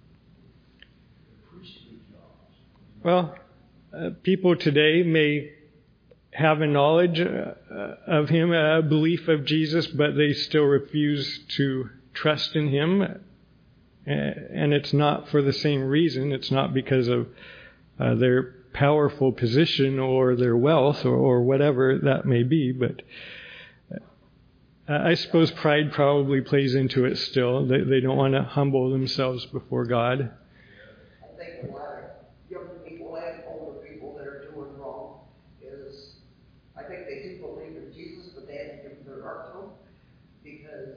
the priestly jobs. Well, uh, people today may have a knowledge uh, of Him, a belief of Jesus, but they still refuse to trust in Him. Uh, and it's not for the same reason. It's not because of uh, their powerful position or their wealth or, or whatever that may be. But uh, I suppose pride probably plays into it still. They, they don't want to humble themselves before God. I think a lot of young people and older people that are doing wrong is, I think they do believe in Jesus, but they haven't given their heart to Him because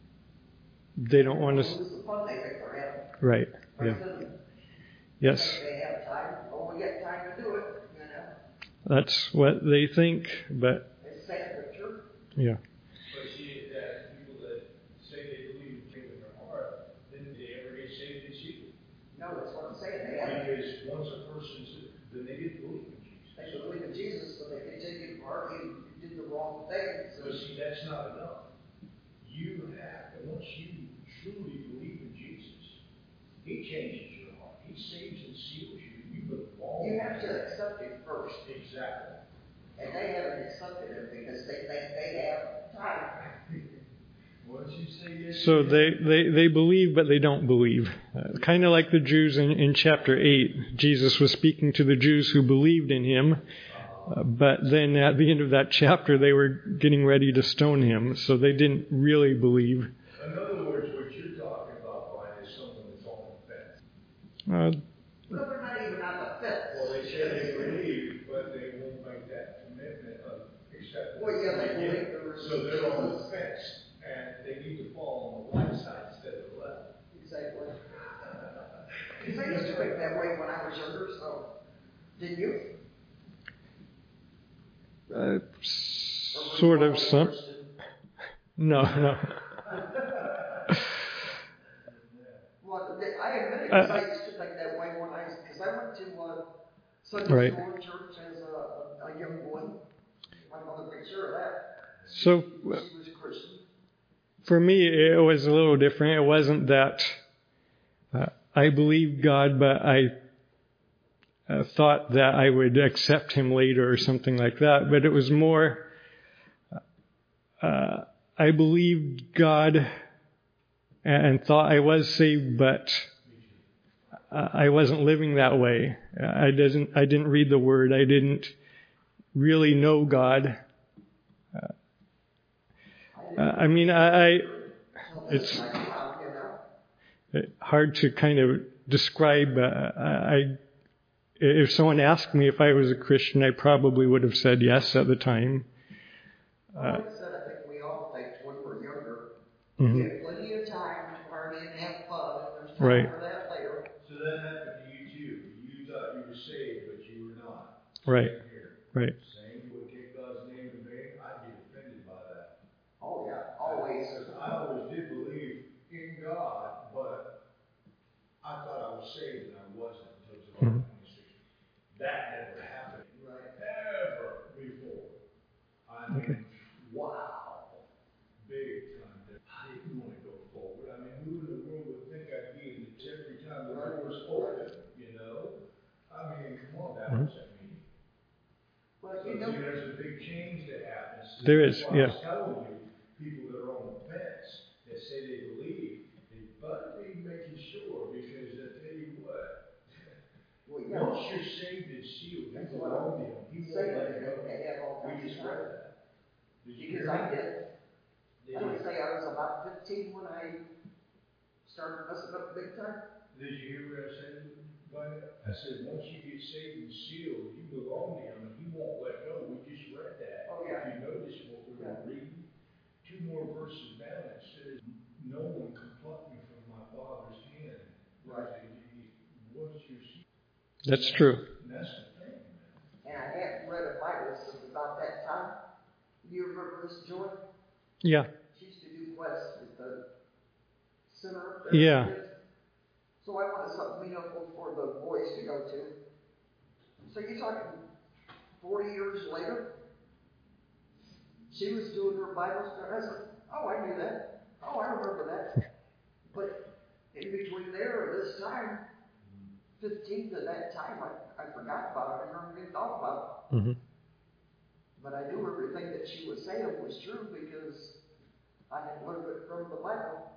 They don't want lose to. the fun they think they're having. Right. Right Yeah. then, Yes. think they have time. Oh, we get time to do it. You know, That's what they think. But it's sad but true. yeah. But see, that people that say they believe in faith in their heart, then they ever get saved in Jesus. No, that's what I'm saying. They have Because once a person's, then they didn't believe in Jesus. they believe in Jesus, but they continue to party and did the wrong thing. So But see, that's not enough. You have, and once you truly believe in Jesus, He changes your heart. He saves and seals you. You belong. you have to accept it first. Exactly. And they haven't accepted it because they think they have time. Once you say yes. So they, they, they believe, but they don't believe. Uh, kind of like the Jews in, in chapter eight. Jesus was speaking to the Jews who believed in Him. Uh, but then at the end of that chapter, they were getting ready to stone Him. So they didn't really believe. In other words, what you're talking about, Brian, is someone that's on the fence. Uh, Well, they're not even on the fence. Well, they say they believe, but they won't make that commitment of accepting. Well, yeah, they believe there was So they're on the Jesus. fence, and they need to fall on the right side instead of the left. Exactly. Because I used to think that way when I was younger, so didn't you? uh, sort of some. No, no. Well, they- I admit it, Uh, 'cause I used to think that way when I, because I went to uh, Sunday Right. school and church as a, a young boy. My mother made sure of that. So She was a Christian. for me, it was a little different. It wasn't that uh, I believed God, but I uh, thought that I would accept Him later or something like that. But it was more, uh, I believed God and thought I was saved, but I wasn't living that way. I didn't. I didn't read the Word. I didn't really know God. Uh, I mean, I. I it's hard to kind of describe. Uh, I. If someone asked me if I was a Christian, I probably would have said yes at the time. Well, like I said, I think we all think when we're younger, Mm-hmm. we have plenty of time to party and have fun, and there's time Right. for that later. So that happened to you too. You thought you were saved, but you were not. Right. Same here. Right. Same, you would kick God's name in vain. I'd be offended by that. Oh yeah, always. Because I always did believe in God, but I thought I was saved and I wasn't until July Mhm. twenty-sixth. That never happened. Right. Ever before. I mean, Okay. wow. Big time difference. I didn't want to go forward. I mean, who in the world would think I'd be in the every time the door was open, you know? I mean, come on, that Mhm. was at me. Well, So you see, know, there's a big change that happens. There is, That's why yeah. I was telling you, people that are on the fence, that say they believe, they better be making sure, because I tell you what, well, yeah. once you're saved and sealed, you That's what belong to Him. He Say won't that let you they go. have all We kinds just of read time. that. Did you Because hear I that? did. Did I would you? say I was about fifteen when I started messing up big time. Did you hear what I said about it? I said, once you get saved and sealed, you belong to him and he won't let go. We just read that. Oh, yeah. If you notice what we were reading, two more verses down, it says, no one can pluck me from my Father's hand. Right. What's your secret? That's true. And that's the thing, man. And I hadn't read a Bible since about that time. You remember Miss Joy? Yeah. She used to do West at the center up there. Yeah. So I wanted something meaningful for the boys to go to. So you're talking forty years later? She was doing her Bible study. I said, oh, I knew that. Oh, I remember that. But in between there and this time, fifteen to that time, I, I forgot about it. I never even thought about it. Mm-hmm. But I knew everything that she was saying was true because I had learned it from the Bible.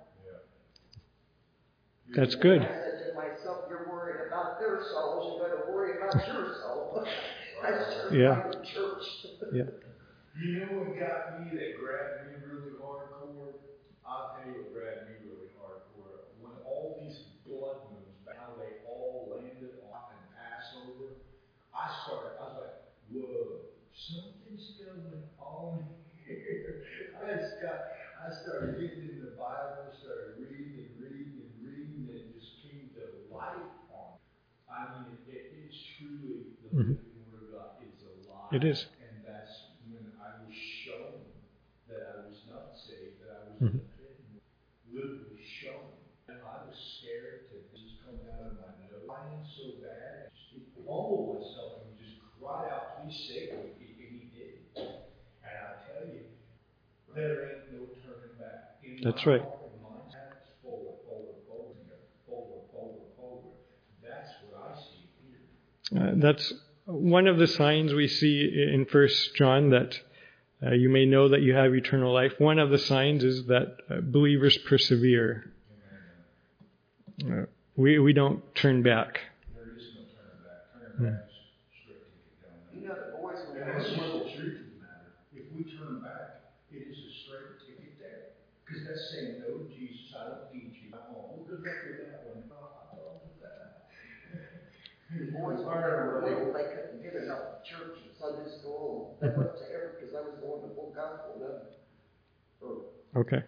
That's good. I said to myself, you're worried about their souls, you better worry about your soul. That's just Yeah. like the church. Yeah. You know what got me, that grabbed me really hardcore? I'll tell you what grabbed me really hardcore. When all these blood moons, how they all landed on Passover, I started, I was like, whoa, something's going on here. I just got, I started getting in the Bible, started reading and reading and reading, and it just came to life on me. I mean, it, it's truly the Mm-hmm. living Word of God is alive. It is. And that's when I was shown that I was not saved, that I was Mm-hmm. in a pit, literally shown. And I was scared to just come out of my nose. Crying so bad, I just humbled myself and just cried out, please save me. And he did. And I tell you, there ain't no turning back. In That's my right. heart and mind, that's forward, forward, forward, forward, forward, forward. That's what I see here. Uh, that's one of the signs we see in First John that uh, you may know that you have eternal life. One of the signs is that uh, believers persevere. Uh, we we don't turn back. There is no turning back. Turning back is straight to get down there. You know, the boys when And they that's were just little, the truth of the matter. If we turn back, it is a straight ticket there. Because that's saying, no, Jesus, I don't need you. I'm home. Well, good luck with that one. Oh, I don't do that. the boys when they were little, they couldn't get enough church and Sunday school. They went to every, because I was going to full gospel then. Or, Okay.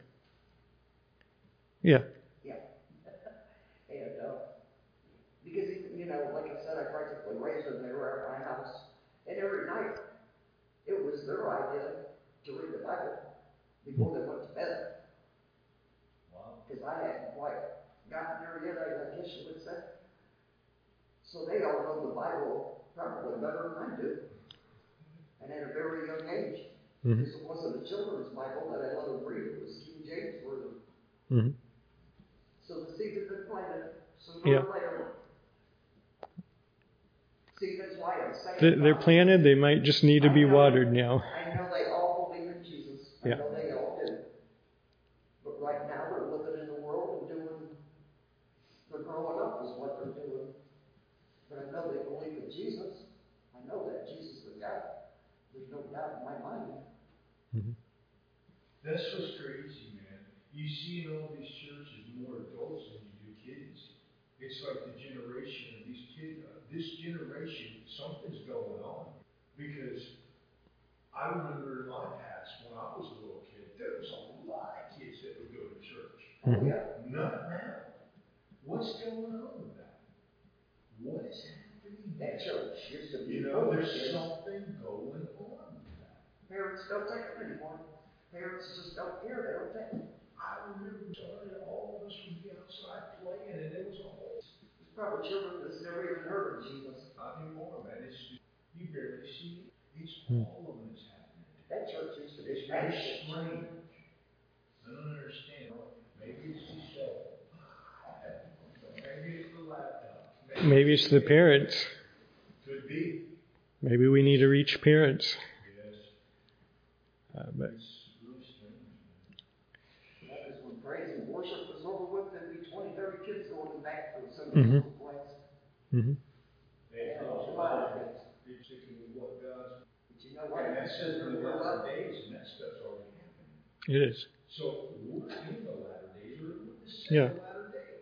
Yeah. yeah. And, uh, because, you know, like I said, I practically raised them. They were at my house. And every night, it was their idea to read the Bible before they went to bed. Wow. Because I hadn't quite gotten there yet, I guess you would say. So they all know the Bible probably better than I do. And at a very young age. Mm-hmm. Because it wasn't a children's Bible that I let them read. It was King James Version. Mm-hmm. So the seed had been planted sooner Yeah. or later. See, that's why I'm saying. They- They're planted. They might just need to be watered now. I know they all believe in Jesus. I Yeah. know they all do. But right now they're living in the world and doing, they're growing up is what they're doing. But I know they believe in Jesus. I know that Jesus is God. There's no doubt in my mind. Mm-hmm. That's what's crazy, man. You see in all these churches more adults than you do kids. It's like the generation of these kids. Uh, this generation, something's going on. Because I remember in my past, when I was a little kid, there was a lot of kids that would go to church. Mm-hmm. Yeah. Not now. What's going on with that? What is happening? That church used to be You know, full of there's kids. something going on with that. Parents don't take them anymore. Parents just don't care. They don't take them. I remember started, all of us would be outside playing, and there was a whole. There's probably children that's never even heard of Jesus. Not anymore, man. It's just, you barely see it. It's Hmm. all of them that's happening. That church used to be It's very Spanish. strange. I don't understand. Maybe it's the cell phone. Maybe it's the laptop. Maybe it's the parents. Could be. Maybe we need to reach parents. Yes. Uh, but It's really strange. That is when praise and worship was over with, there'd be twenty, thirty kids going back for the Sunday Mhm. school class. mm-hmm. They Yeah, talk a lot of about kids. it, sticking with what God's. But you know what? And that says in the We're latter up. days, and that stuff's already happening. It is. So we're in the latter days, we're in the Yeah. latter days.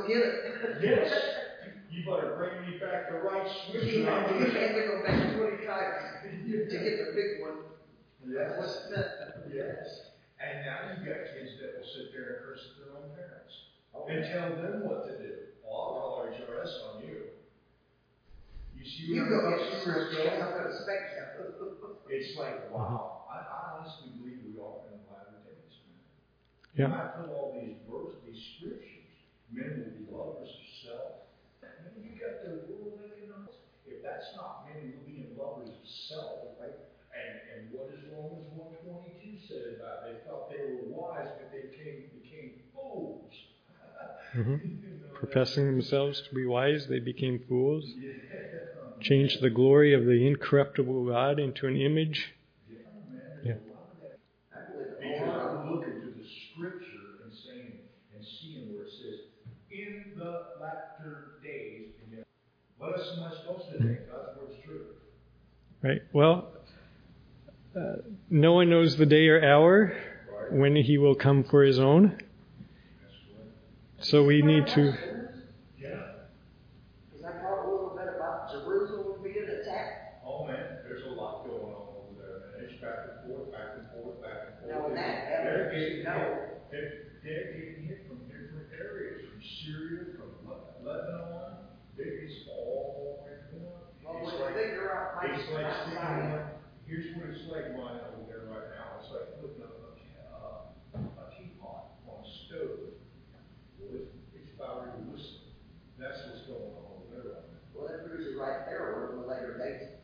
go get it. Yes. You better bring me back the right switch. You have to go back twenty times to get the big one. Yes. Yes. And now you got kids that will sit there and curse at their own parents and tell them what to do. Well, I'll call H R S on you. You see You where go the get the customers switch. I'm go? going to spec you. It's like, wow. I, I honestly believe we are in the latter days, man. Yeah. When I put all these verses, these scriptures, men will be lovers of self. Man, you got the world economics. If that's not men being lovers of self, right? And and what does Romans one twenty-two say about it? They thought they were wise, but they came, became fools. Mm-hmm. You know, Professing themselves to be wise, they became fools. yeah. Changed the glory of the incorruptible God into an image. Yeah, man, there's Yeah. a lot of that. I believe it. Because I'm looking to the scripture and saying and seeing where it says, in the latter days, and yet, what else am I supposed to think? God's word's true. Right? Well, uh, no one knows the day or hour Right? when he will come for his own. That's what. So we need to. Yeah. Because I talked a little bit about Jerusalem being attacked. Oh man, there's a lot going on over there, man. It's back and forth, back and forth, back and forth. Now, when that They're happens, getting you know. hit. They're, they're getting hit from different areas, from Syria, from Le- Lebanon. It's all going on. Well, It's when like, you figure out it's Mike's like outside, sticking one. Here's what it's like mine over there right now. It's like putting a, a, uh, a teapot on a stove. Well, it's, it's about ready to whistle. That's what's going on over there right now. well, that proves it right there. We're in the later days.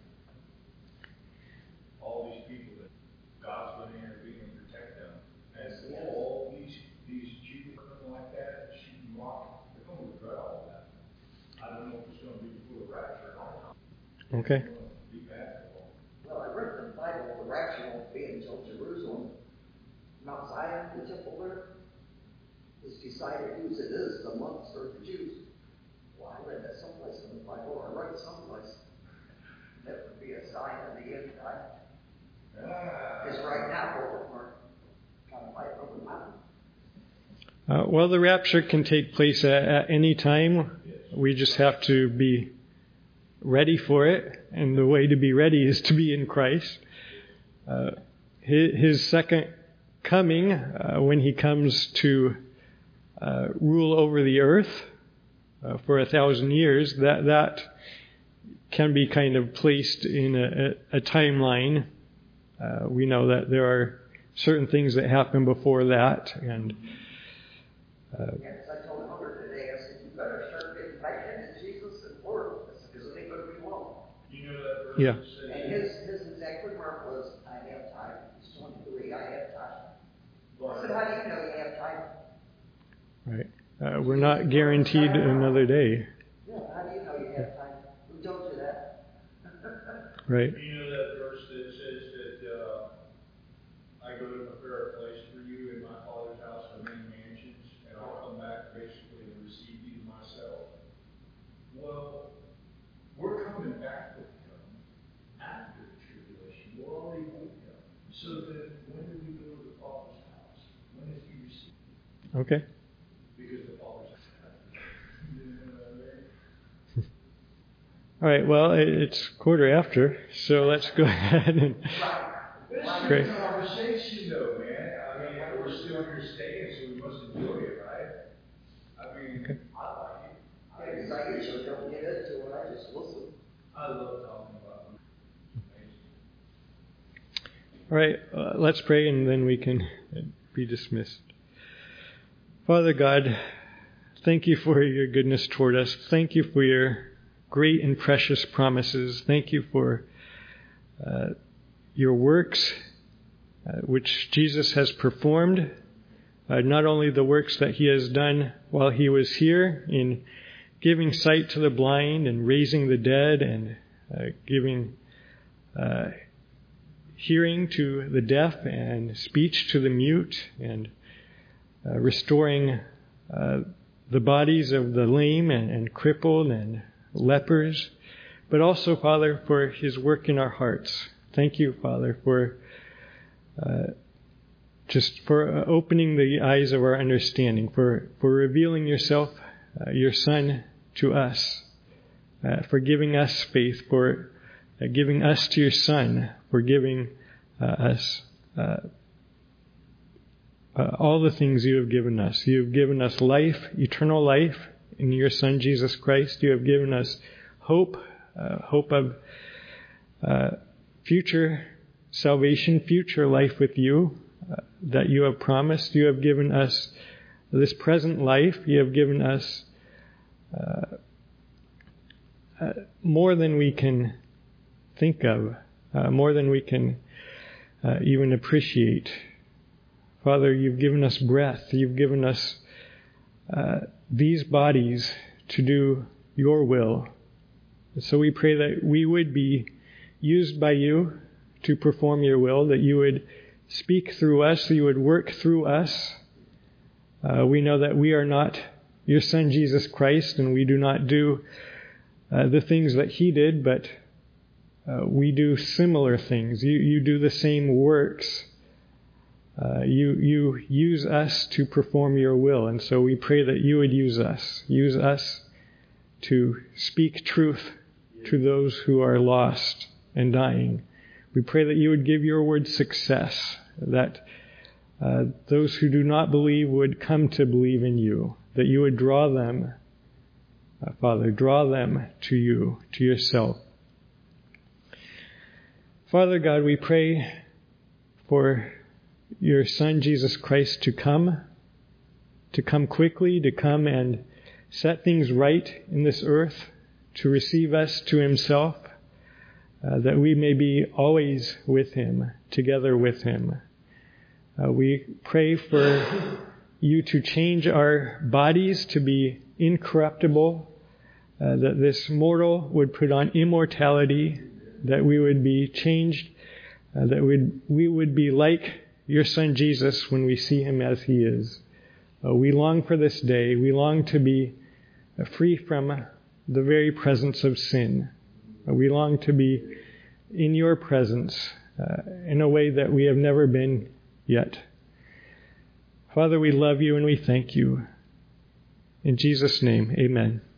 All these people that God's going to intervene and protect them. And Yes. all these these Jews coming like that, shooting rockets, they're going to regret all that. I don't know if it's going to be before the rapture or not. Okay. It's going to be bad for them. Well, I read in the Bible, the rapture won't be until Jerusalem, Mount Zion, the temple there, is decided whose it is, the monks or the Jews. Well, I read that someplace in the Bible, I read it someplace. That would be a sign of the end time. Ah. Because right now, we're, we're kind of fighting over the mountain. Uh, well, the rapture can take place at, at any time. We just have to be ready for it. And the way to be ready is to be in Christ. Uh, his, his second coming, uh, when he comes to uh, rule over the earth uh, for a thousand years, that that can be kind of placed in a, a, a timeline. Uh, we know that there are certain things that happen before that, and uh, Yeah, because I told Hunter today, I said, you better start getting back into Jesus and Lord, because it ain't going to be long. You know that verse Yeah. that says, And his, his exact remark was, I have time. He's twenty-three, I have time. I said, how do you know you have time? right, uh, we're not guaranteed another day, Yeah, how do you know you have time? Who told you that? right? you know that verse that says that uh, I go to prepare a place for you in my Father's house are many mansions, and I'll come back basically and receive you to myself. Well, we're coming back with him after the tribulation. We're already with him. So then, when do we go to the Father's house? When is he received? Okay. Because the Father's house. You know what I mean? All right. Well, it, it's quarter after, so let's go ahead and This is Great. a conversation, though, man. I mean, we're still here staying, so we must enjoy it, right? I mean, Okay. I like it. I, Yeah, because I usually don't get into it, I just listen. I love talking about it. All right, uh, let's pray and then we can be dismissed. Father God, thank you for your goodness toward us. Thank you for your great and precious promises. Thank you for uh, your works, uh, which Jesus has performed. Uh, not only the works that he has done while he was here in giving sight to the blind and raising the dead and uh, giving uh, hearing to the deaf and speech to the mute and uh, restoring uh, the bodies of the lame and, and crippled and lepers, but also, Father, for his work in our hearts. Thank you, Father, for uh, just for uh, opening the eyes of our understanding, for, for revealing yourself uh, your Son to us, uh, for giving us faith, for uh, giving us to your Son, for giving uh, us uh, uh, all the things you have given us. You have given us life, eternal life in your Son, Jesus Christ. You have given us hope, uh, hope of uh, future salvation, future life with you uh, that you have promised. You have given us this present life. You have given us uh, uh, more than we can think of, uh, more than we can uh, even appreciate. Father, you've given us breath. You've given us uh, these bodies to do your will. So we pray that we would be used by you to perform your will, that you would speak through us, that you would work through us. Uh, we know that we are not your Son, Jesus Christ, and we do not do uh, the things that he did, but uh, we do similar things. You, you do the same works. Uh, you, you use us to perform your will, and so we pray that you would use us. Use us to speak truth to those who are lost and dying. We pray that you would give your word success, that uh, those who do not believe would come to believe in you, that you would draw them, uh, Father, draw them to you, to yourself. Father God, we pray for your Son, Jesus Christ, to come, to come quickly, to come and set things right in this earth, to receive us to himself, Uh, that we may be always with him, together with him. Uh, we pray for you to change our bodies to be incorruptible, uh, that this mortal would put on immortality, that we would be changed, uh, that we'd, we would be like your Son Jesus when we see him as he is. Uh, we long for this day. We long to be uh, free from the very presence of sin. We long to be in your presence uh, in a way that we have never been yet. Father, we love you and we thank you. In Jesus' name, amen.